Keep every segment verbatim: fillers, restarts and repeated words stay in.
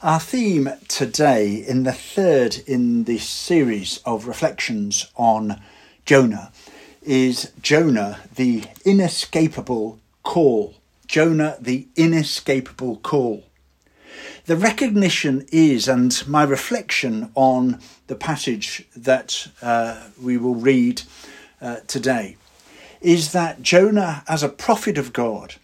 Our theme today, in the third in this series of reflections on Jonah, is Jonah, the inescapable call. Jonah, the inescapable call. The recognition is, and my reflection on the passage that uh, we will read uh, today, is that Jonah, as a prophet of God,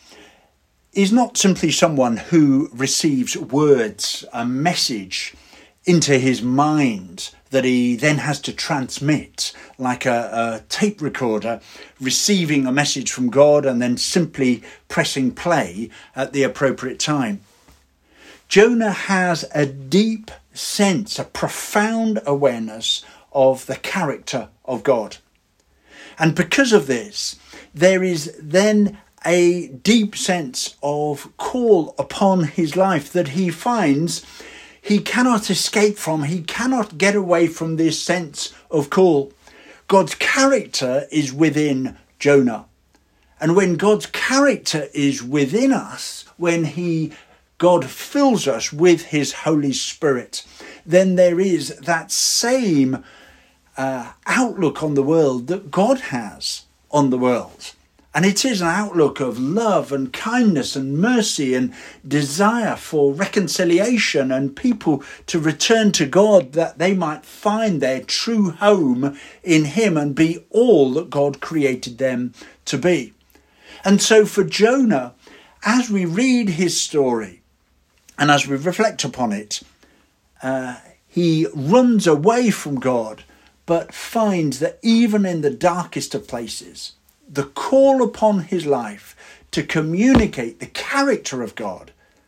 is not simply someone who receives words, a message into his mind that he then has to transmit, like a, a tape recorder receiving a message from God and then simply pressing play at the appropriate time. Jonah has a deep sense, a profound awareness of the character of God. And because of this, there is then a deep sense of call upon his life that he finds he cannot escape from. He cannot get away from this sense of call. God's character is within Jonah. And when God's character is within us, when he God fills us with his Holy Spirit, then there is that same uh, outlook on the world that God has on the world. And it is an outlook of love and kindness and mercy and desire for reconciliation and people to return to God, that they might find their true home in him and be all that God created them to be. And so for Jonah, as we read his story and as we reflect upon it, uh, he runs away from God, but finds that even in the darkest of places, the call upon his life to communicate the character of God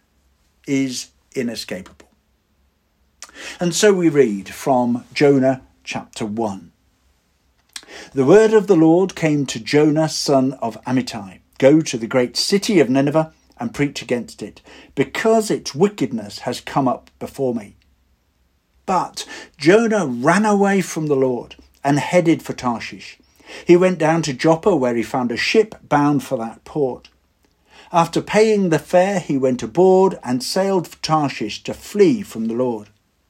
is inescapable. And so we read from Jonah chapter one. The word of the Lord came to Jonah, son of Amittai. Go to the great city of Nineveh and preach against it, because its wickedness has come up before me. But Jonah ran away from the Lord and headed for Tarshish. He went down to Joppa, where he found a ship bound for that port. After paying the fare, he went aboard and sailed for Tarshish to flee from the Lord.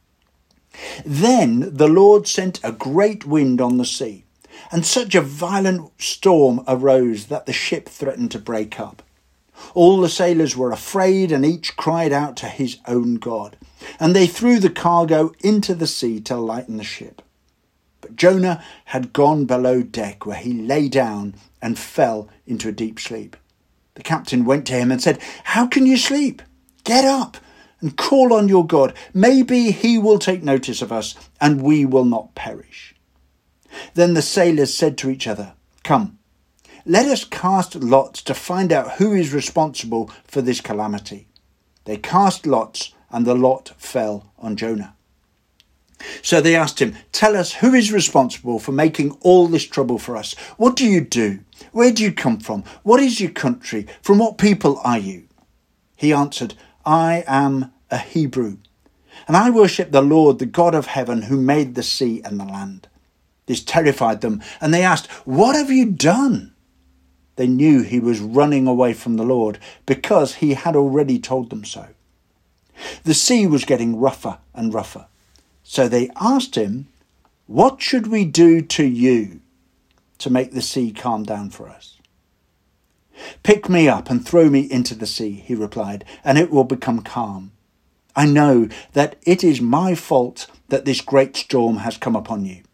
Then the Lord sent a great wind on the sea, and such a violent storm arose that the ship threatened to break up. All the sailors were afraid, and each cried out to his own God, and they threw the cargo into the sea to lighten the ship. But Jonah had gone below deck, where he lay down and fell into a deep sleep. The captain went to him and said, "How can you sleep? Get up and call on your God. Maybe he will take notice of us, and we will not perish." Then the sailors said to each other, "Come, let us cast lots to find out who is responsible for this calamity." They cast lots, and the lot fell on Jonah. So they asked him, "Tell us, who is responsible for making all this trouble for us? What do you do? Where do you come from? What is your country? From what people are you?" He answered, "I am a Hebrew, and I worship the Lord, the God of heaven, who made the sea and the land." This terrified them, and they asked, "What have you done?" They knew he was running away from the Lord, because he had already told them so. The sea was getting rougher and rougher. So they asked him, "What should we do to you to make the sea calm down for us?" "Pick me up and throw me into the sea," he replied, "and it will become calm. I know that it is my fault that this great storm has come upon you."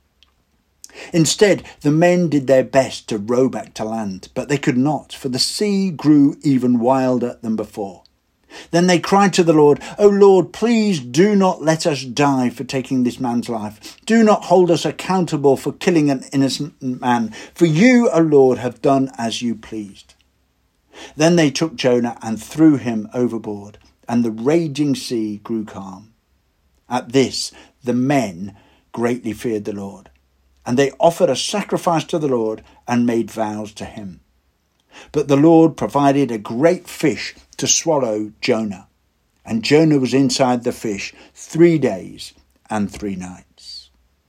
Instead, the men did their best to row back to land, but they could not, for the sea grew even wilder than before. Then they cried to the Lord, "O Lord, please do not let us die for taking this man's life. Do not hold us accountable for killing an innocent man, for you, O Lord, have done as you pleased." Then they took Jonah and threw him overboard, and the raging sea grew calm. At this, the men greatly feared the Lord, and they offered a sacrifice to the Lord and made vows to him. But the Lord provided a great fish to swallow Jonah, and Jonah was inside the fish three days and three nights.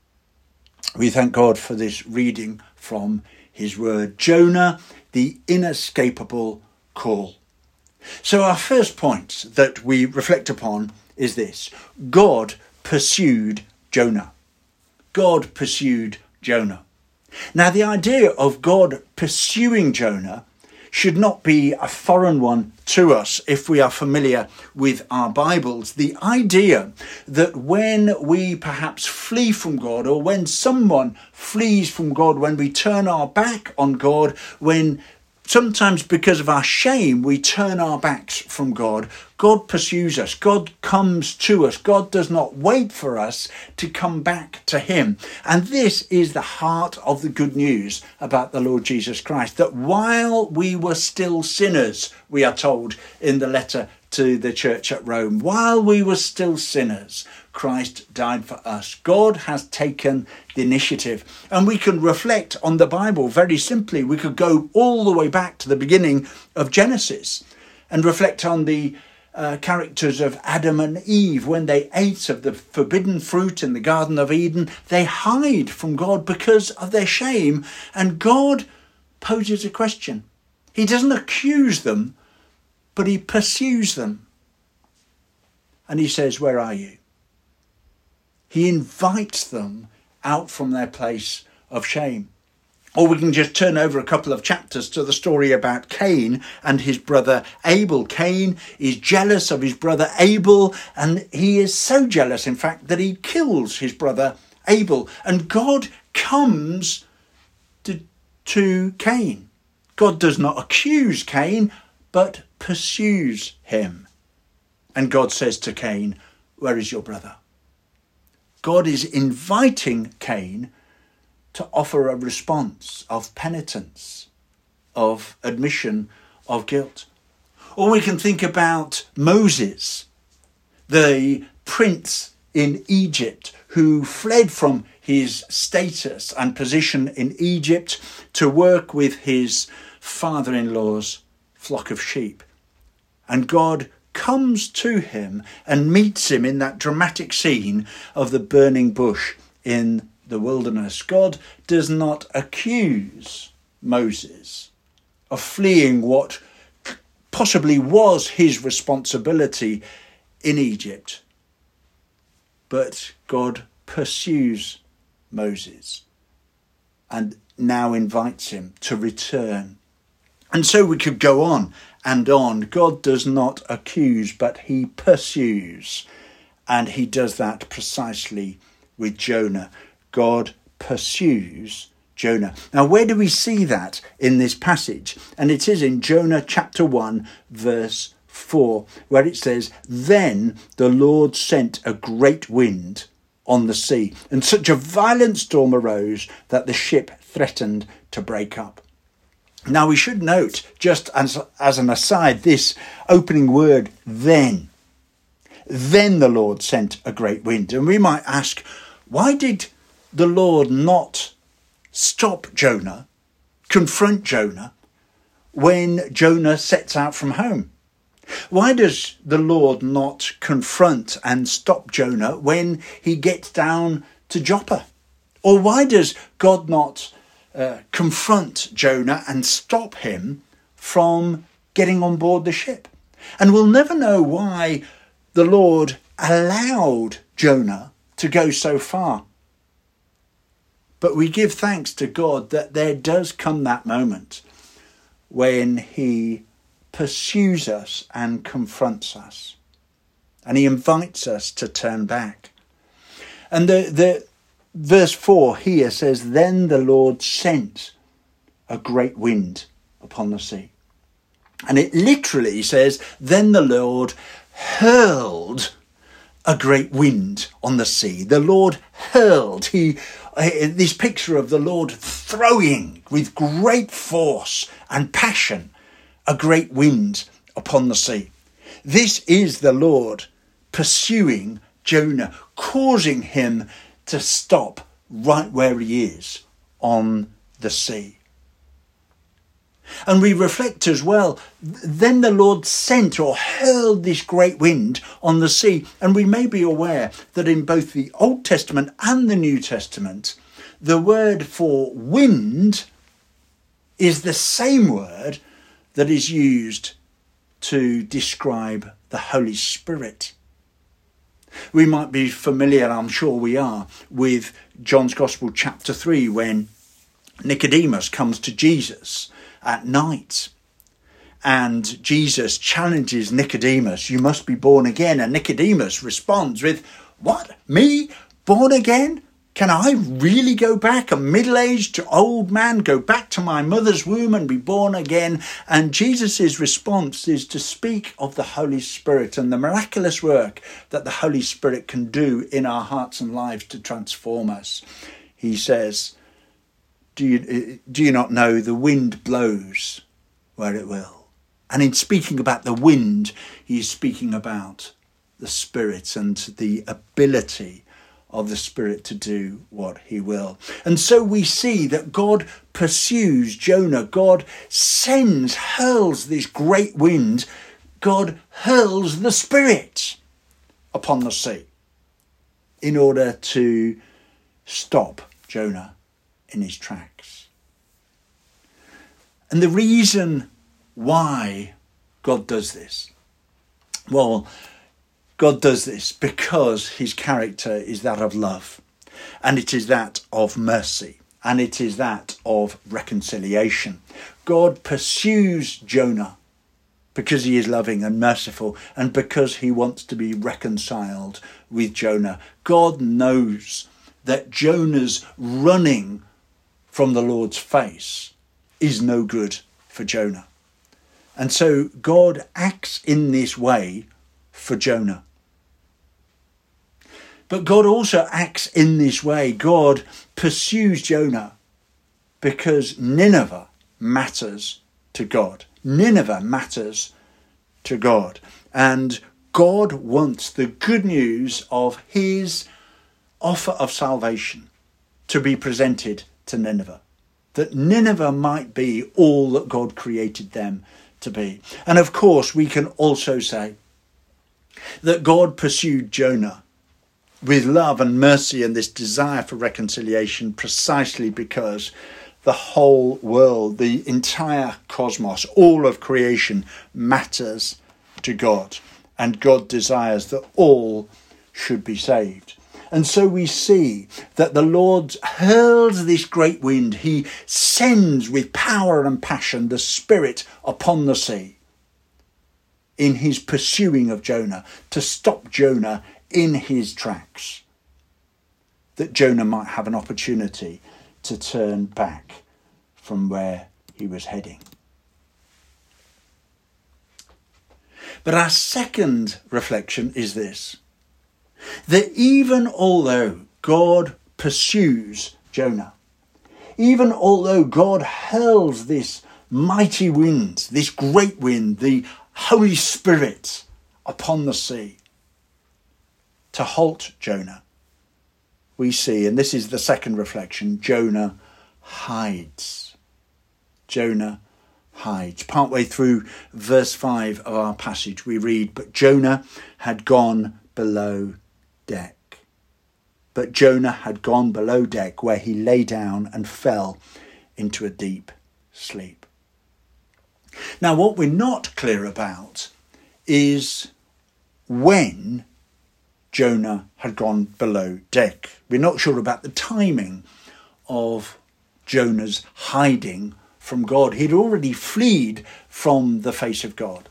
We thank God for this reading from his word. Jonah, the inescapable call. So our first point that we reflect upon is this: God pursued Jonah. God pursued Jonah. Now, the idea of God pursuing Jonah should not be a foreign one to us if we are familiar with our Bibles. The idea that when we perhaps flee from God, or when someone flees from God, when we turn our back on God, when sometimes because of our shame we turn our backs from God, God pursues us. God comes to us. God does not wait for us to come back to him. And this is the heart of the good news about the Lord Jesus Christ, that while we were still sinners, we are told in the letter to the church at Rome, while we were still sinners, Christ died for us. God has taken the initiative, and we can reflect on the Bible very simply. We could go all the way back to the beginning of Genesis and reflect on the uh, characters of Adam and Eve. When they ate of the forbidden fruit in the Garden of Eden, they hide from God because of their shame, and God poses a question. He doesn't accuse them, but he pursues them. And he says, "Where are you?" He invites them out from their place of shame. Or we can just turn over a couple of chapters to the story about Cain and his brother Abel. Cain is jealous of his brother Abel, and he is so jealous, in fact, that he kills his brother Abel. And God comes to, to Cain. God does not accuse Cain, but pursues him. And God says to Cain, "Where is your brother?" God is inviting Cain to offer a response of penitence, of admission of guilt. Or we can think about Moses, the prince in Egypt, who fled from his status and position in Egypt to work with his father-in-law's flock of sheep. And God comes to him and meets him in that dramatic scene of the burning bush in the wilderness. God does not accuse Moses of fleeing what possibly was his responsibility in Egypt, but God pursues Moses and now invites him to return. And so we could go on and on. God does not accuse, but he pursues. And he does that precisely with Jonah. God pursues Jonah. Now, where do we see that in this passage? And it is in Jonah chapter one, verse four, where it says, "Then the Lord sent a great wind on the sea, and such a violent storm arose that the ship threatened to break up." Now, we should note, just as, as an aside, this opening word, then. Then the Lord sent a great wind. And we might ask, why did the Lord not stop Jonah, confront Jonah, when Jonah sets out from home? Why does the Lord not confront and stop Jonah when he gets down to Joppa? Or why does God not Uh, confront Jonah and stop him from getting on board the ship? And we'll never know why the Lord allowed Jonah to go so far. But we give thanks to God that there does come that moment when he pursues us and confronts us. And he invites us to turn back. And the the Verse four here says, "Then the Lord sent a great wind upon the sea." And it literally says, "Then the Lord hurled a great wind on the sea." The Lord hurled. He, this picture of the Lord throwing with great force and passion a great wind upon the sea. This is the Lord pursuing Jonah, causing him to stop right where he is on the sea. And we reflect as well, then the Lord sent or hurled this great wind on the sea. And we may be aware that in both the Old Testament and the New Testament, the word for wind is the same word that is used to describe the Holy Spirit. We might be familiar, I'm sure we are, with John's Gospel chapter three, when Nicodemus comes to Jesus at night. And Jesus challenges Nicodemus, you must be born again. And Nicodemus responds with, what? Me? Born again? Can I really go back, a middle-aged old man, go back to my mother's womb and be born again? And Jesus' response is to speak of the Holy Spirit and the miraculous work that the Holy Spirit can do in our hearts and lives to transform us. He says, do you, do you not know the wind blows where it will? And in speaking about the wind, he's speaking about the Spirit and the ability of the Spirit to do what he will. And so we see that God pursues Jonah. God sends, hurls this great wind. God hurls the Spirit upon the sea in order to stop Jonah in his tracks. And the reason why God does this, well, God does this because his character is that of love, and it is that of mercy, and it is that of reconciliation. God pursues Jonah because he is loving and merciful, and because he wants to be reconciled with Jonah. God knows that Jonah's running from the Lord's face is no good for Jonah. And so God acts in this way for Jonah. But God also acts in this way. God pursues Jonah because Nineveh matters to God. Nineveh matters to God. And God wants the good news of his offer of salvation to be presented to Nineveh, that Nineveh might be all that God created them to be. And of course, we can also say that God pursued Jonah with love and mercy and this desire for reconciliation precisely because the whole world, the entire cosmos, all of creation matters to God, and God desires that all should be saved. And so we see that the Lord hurls this great wind. He sends with power and passion the Spirit upon the sea in his pursuing of Jonah, to stop Jonah in his tracks, that Jonah might have an opportunity to turn back from where he was heading. But our second reflection is this, that even although God pursues Jonah, even although God hurls this mighty wind, this great wind, the Holy Spirit upon the sea to halt Jonah, we see, and this is the second reflection, Jonah hides. Jonah hides. Partway through verse five of our passage, we read, but Jonah had gone below deck. But Jonah had gone below deck, where he lay down and fell into a deep sleep. Now, what we're not clear about is when Jonah had gone below deck. We're not sure about the timing of Jonah's hiding from God. He'd already fled from the face of God.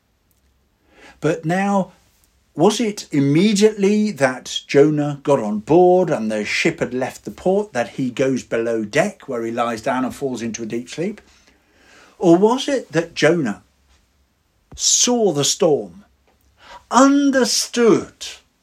But now, was it immediately that Jonah got on board and the ship had left the port that he goes below deck, where he lies down and falls into a deep sleep? Or was it that Jonah saw the storm, understood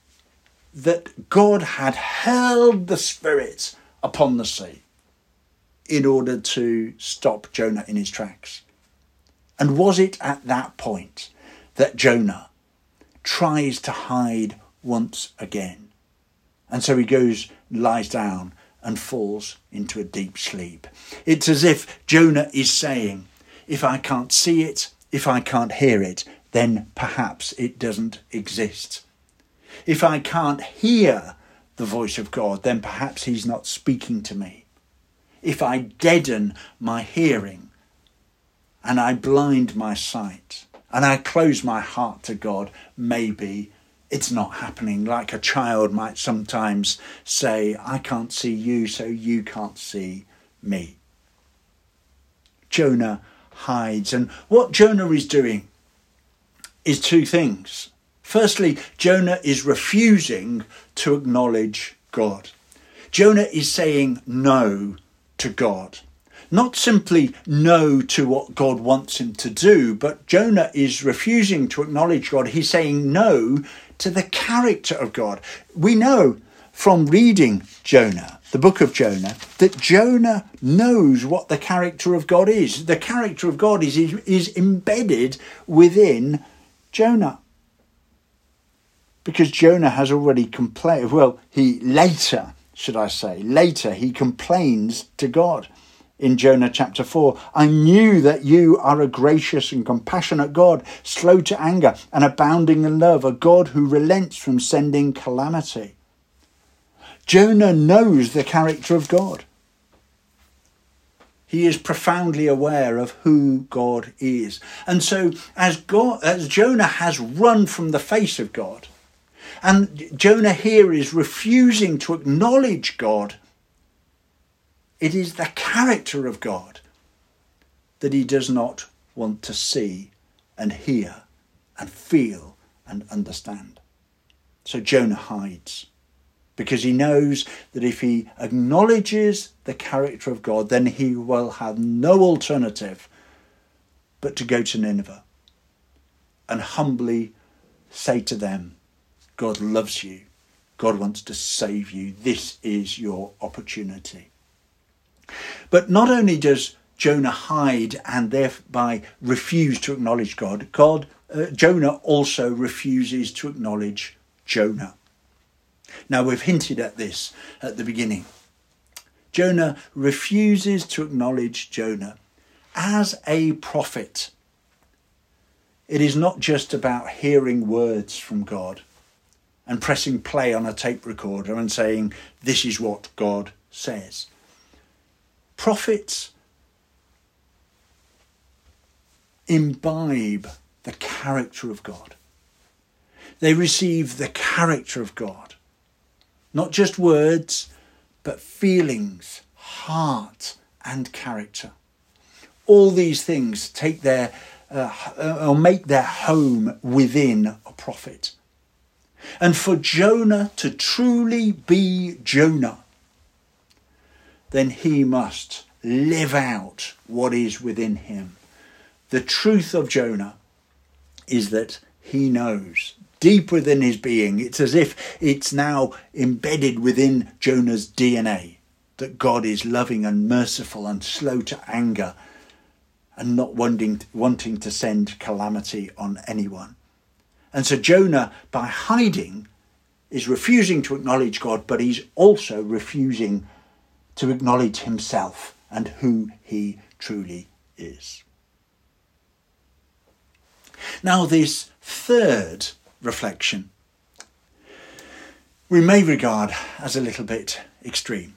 that God had hurled the Spirit upon the sea in order to stop Jonah in his tracks? And was it at that point that Jonah tries to hide once again? And so he goes, lies down and falls into a deep sleep. It's as if Jonah is saying, if I can't see it, if I can't hear it, then perhaps it doesn't exist. If I can't hear the voice of God, then perhaps he's not speaking to me. If I deaden my hearing and I blind my sight and I close my heart to God, maybe it's not happening. Like a child might sometimes say, I can't see you, so you can't see me. Jonah hides. And what Jonah is doing is two things. Firstly, Jonah is refusing to acknowledge God. Jonah is saying no to God. Not simply no to what God wants him to do, but Jonah is refusing to acknowledge God. He's saying no to the character of God. We know from reading Jonah, the book of Jonah, that Jonah knows what the character of God is. The character of God is, is embedded within Jonah. Because Jonah has already complained, well, he later, should I say, later he complains to God. In Jonah chapter four, I knew that you are a gracious and compassionate God, slow to anger and abounding in love, a God who relents from sending calamity. Jonah knows the character of God. He is profoundly aware of who God is. And so as God, as Jonah has run from the face of God, and Jonah here is refusing to acknowledge God, it is the character of God that he does not want to see and hear and feel and understand. So Jonah hides because he knows that if he acknowledges the character of God, then he will have no alternative but to go to Nineveh and humbly say to them, God loves you. God wants to save you. This is your opportunity. But not only does Jonah hide and thereby refuse to acknowledge God, God, uh, Jonah also refuses to acknowledge Jonah. Now, we've hinted at this at the beginning. Jonah refuses to acknowledge Jonah as a prophet. It is not just about hearing words from God and pressing play on a tape recorder and saying, this is what God says. Prophets imbibe the character of God. They receive the character of God. Not just words, but feelings, heart, and character. All these things take their uh, or make their home within a prophet. And for Jonah to truly be Jonah, then he must live out what is within him. The truth of Jonah is that he knows deep within his being, it's as if it's now embedded within Jonah's D N A, that God is loving and merciful and slow to anger and not wanting, wanting to send calamity on anyone. And so Jonah, by hiding, is refusing to acknowledge God, but he's also refusing to acknowledge himself and who he truly is. Now, this third reflection we may regard as a little bit extreme.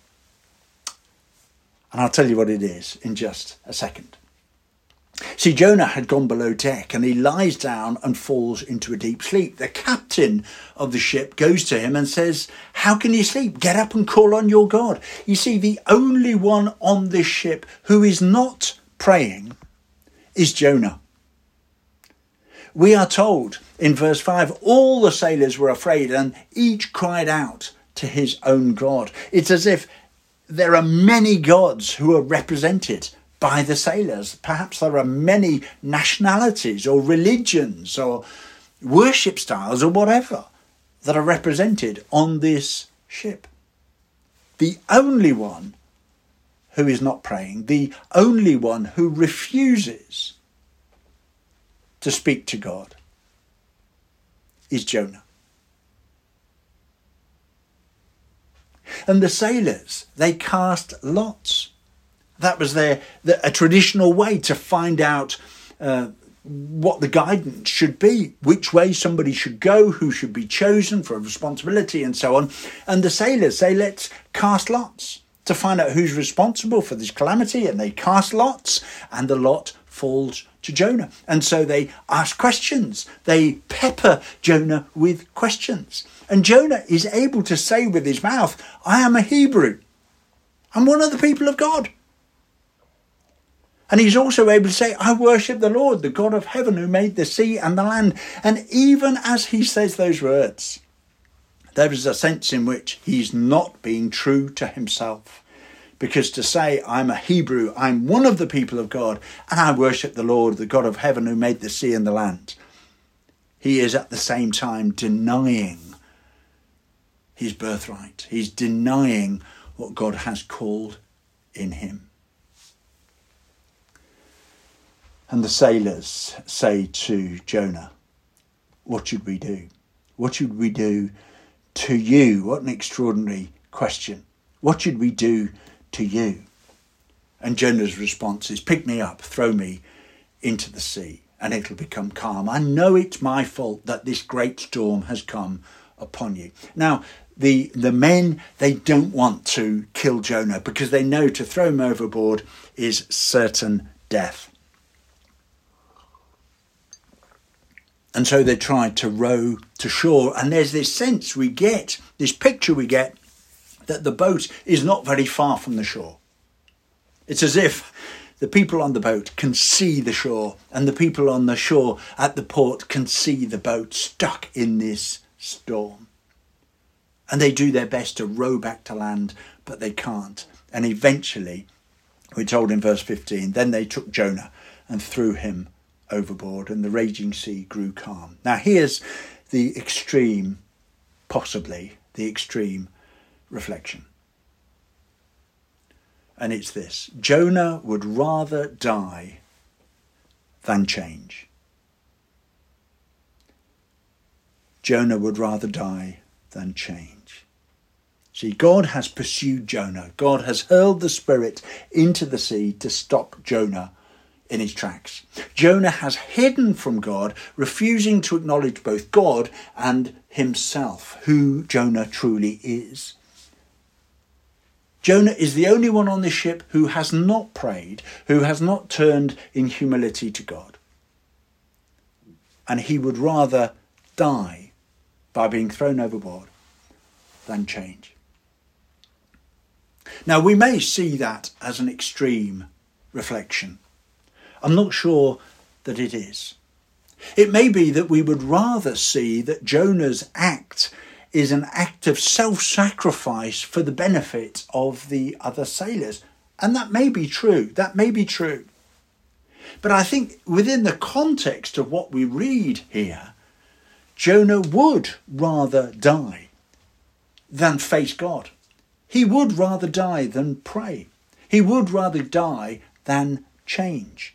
And I'll tell you what it is in just a second. See, Jonah had gone below deck and he lies down and falls into a deep sleep. The captain of the ship goes to him and says, how can you sleep? Get up and call on your God. You see, the only one on this ship who is not praying is Jonah. We are told in verse five, all the sailors were afraid and each cried out to his own God. It's as if there are many gods who are represented by the sailors. Perhaps there are many nationalities or religions or worship styles or whatever that are represented on this ship. The only one who is not praying, the only one who refuses to speak to God is Jonah. And the sailors, they cast lots. That was their, the, a traditional way to find out uh, what the guidance should be, which way somebody should go, who should be chosen for a responsibility and so on. And the sailors say, let's cast lots to find out who's responsible for this calamity. And they cast lots and the lot falls to Jonah. And so they ask questions. They pepper Jonah with questions. And Jonah is able to say with his mouth, I am a Hebrew. I'm one of the people of God. And he's also able to say, I worship the Lord, the God of heaven who made the sea and the land. And even as he says those words, there is a sense in which he's not being true to himself. Because to say, I'm a Hebrew, I'm one of the people of God, and I worship the Lord, the God of heaven who made the sea and the land, he is at the same time denying his birthright. He's denying what God has called in him. And the sailors say to Jonah, what should we do? What should we do to you? What an extraordinary question. What should we do to you? And Jonah's response is, pick me up, throw me into the sea, and it'll become calm. I know it's my fault that this great storm has come upon you. Now, the, the men, they don't want to kill Jonah because they know to throw him overboard is certain death. And so they tried to row to shore. And there's this sense we get, this picture we get, that the boat is not very far from the shore. It's as if the people on the boat can see the shore, and the people on the shore at the port can see the boat stuck in this storm. And they do their best to row back to land, but they can't. And eventually, we're told in verse fifteen, then they took Jonah and threw him overboard, and the raging sea grew calm. Now here's the extreme, possibly the extreme reflection. And it's this: Jonah would rather die than change. Jonah would rather die than change. See, God has pursued Jonah. God has hurled the Spirit into the sea to stop Jonah in his tracks. Jonah has hidden from God, refusing to acknowledge both God and himself, who Jonah truly is. Jonah is the only one on this ship who has not prayed, who has not turned in humility to God. And he would rather die by being thrown overboard than change. Now, we may see that as an extreme reflection. I'm not sure that it is. It may be that we would rather see that Jonah's act is an act of self-sacrifice for the benefit of the other sailors. And that may be true. That may be true. But I think within the context of what we read here, Jonah would rather die than face God. He would rather die than pray. He would rather die than change.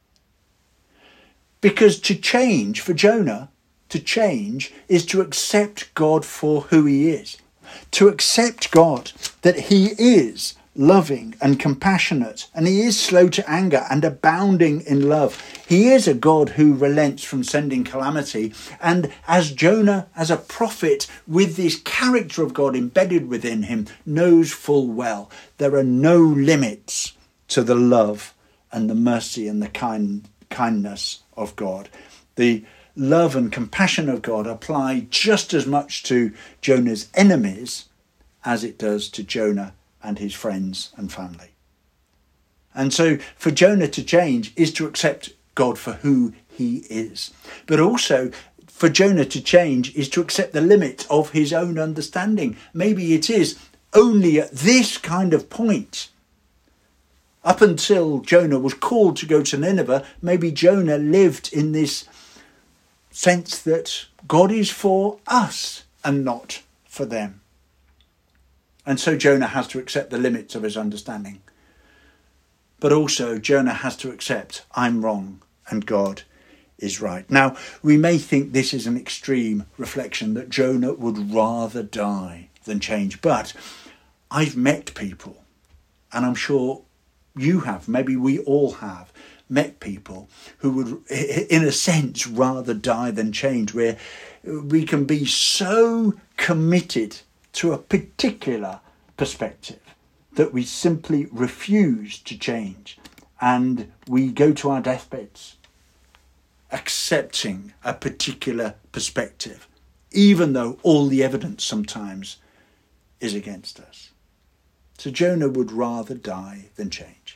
Because to change, for Jonah, to change is to accept God for who he is. To accept God, that he is loving and compassionate, and he is slow to anger and abounding in love. He is a God who relents from sending calamity. And as Jonah, as a prophet with this character of God embedded within him, knows full well there are no limits to the love and the mercy and the kind kindness of God. The love and compassion of God apply just as much to Jonah's enemies as it does to Jonah and his friends and family. And so for Jonah to change is to accept God for who he is. But also for Jonah to change is to accept the limit of his own understanding. Maybe it is only at this kind of point. Up until Jonah was called to go to Nineveh, maybe Jonah lived in this sense that God is for us and not for them. And so Jonah has to accept the limits of his understanding. But also Jonah has to accept, I'm wrong and God is right. Now, we may think this is an extreme reflection, that Jonah would rather die than change. But I've met people, and I'm sure you have, maybe we all have, met people who would, in a sense, rather die than change, where we can be so committed to a particular perspective that we simply refuse to change and we go to our deathbeds accepting a particular perspective, even though all the evidence sometimes is against us. So Jonah would rather die than change.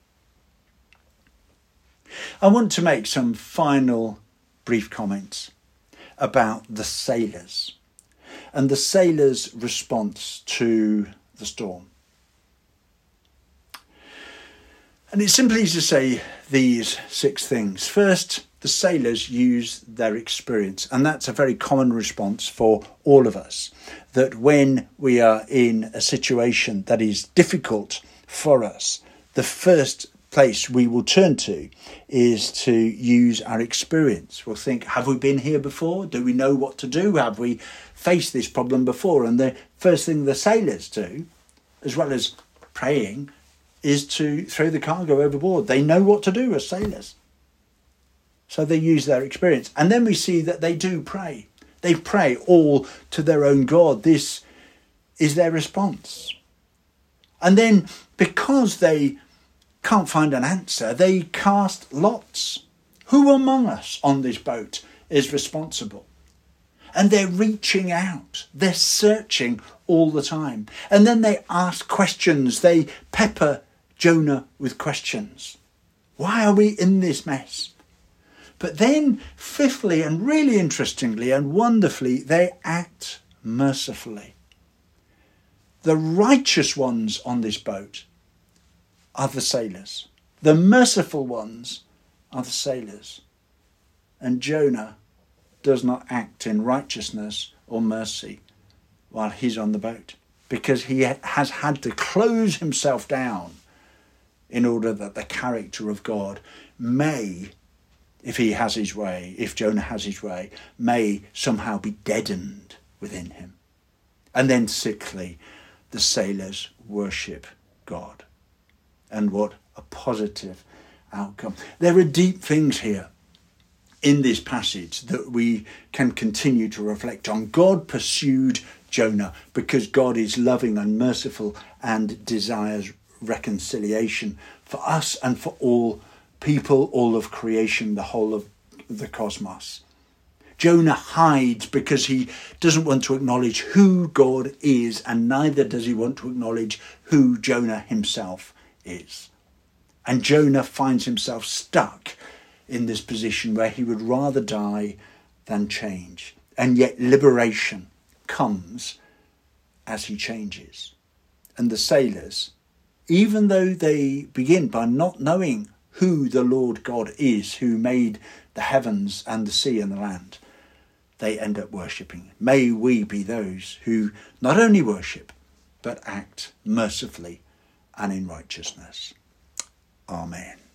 I want to make some final brief comments about the sailors and the sailors' response to the storm. And it's simply to say these six things. First, the sailors use their experience, and that's a very common response for all of us, that when we are in a situation that is difficult for us, the first place we will turn to is to use our experience. We'll think, have we been here before? Do we know what to do? Have we faced this problem before? And the first thing the sailors do, as well as praying, is to throw the cargo overboard. They know what to do as sailors. So they use their experience. And then we see that they do pray. They pray all to their own God. This is their response. And then because they can't find an answer, they cast lots. Who among us on this boat is responsible? And they're reaching out. They're searching all the time. And then they ask questions. They pepper Jonah with questions. Why are we in this mess? But then, fifthly, and really interestingly and wonderfully, they act mercifully. The righteous ones on this boat are the sailors. The merciful ones are the sailors. And Jonah does not act in righteousness or mercy while he's on the boat, because he has had to close himself down in order that the character of God may, if he has his way, if Jonah has his way, may somehow be deadened within him. And then sixthly, the sailors worship God. And what a positive outcome. There are deep things here in this passage that we can continue to reflect on. God pursued Jonah because God is loving and merciful and desires reconciliation for us and for all people, all of creation, the whole of the cosmos. Jonah hides because he doesn't want to acknowledge who God is, and neither does he want to acknowledge who Jonah himself is. And Jonah finds himself stuck in this position where he would rather die than change. And yet liberation comes as he changes. And the sailors, even though they begin by not knowing who the Lord God is, who made the heavens and the sea and the land, they end up worshipping. May we be those who not only worship, but act mercifully and in righteousness. Amen.